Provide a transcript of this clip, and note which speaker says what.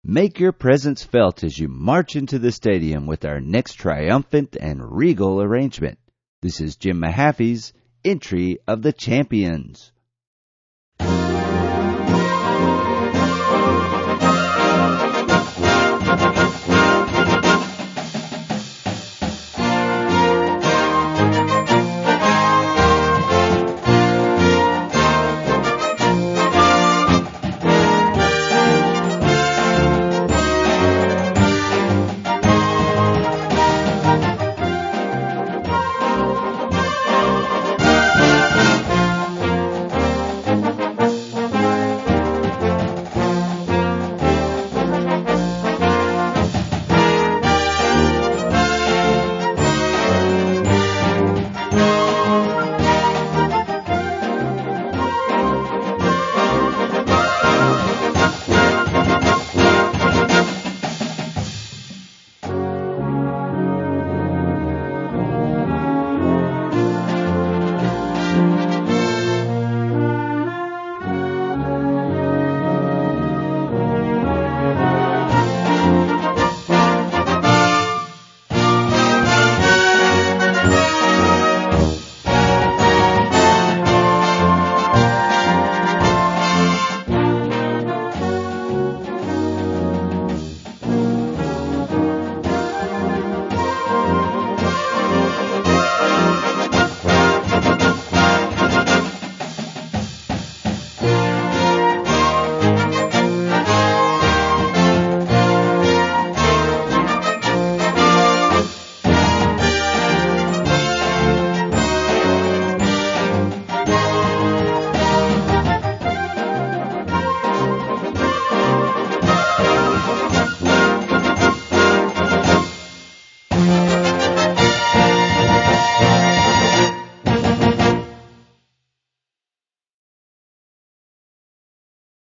Speaker 1: Make your presence felt as you march into the stadium with our next triumphant and regal arrangement. This is Jim Mahaffey's Entry of the Champions.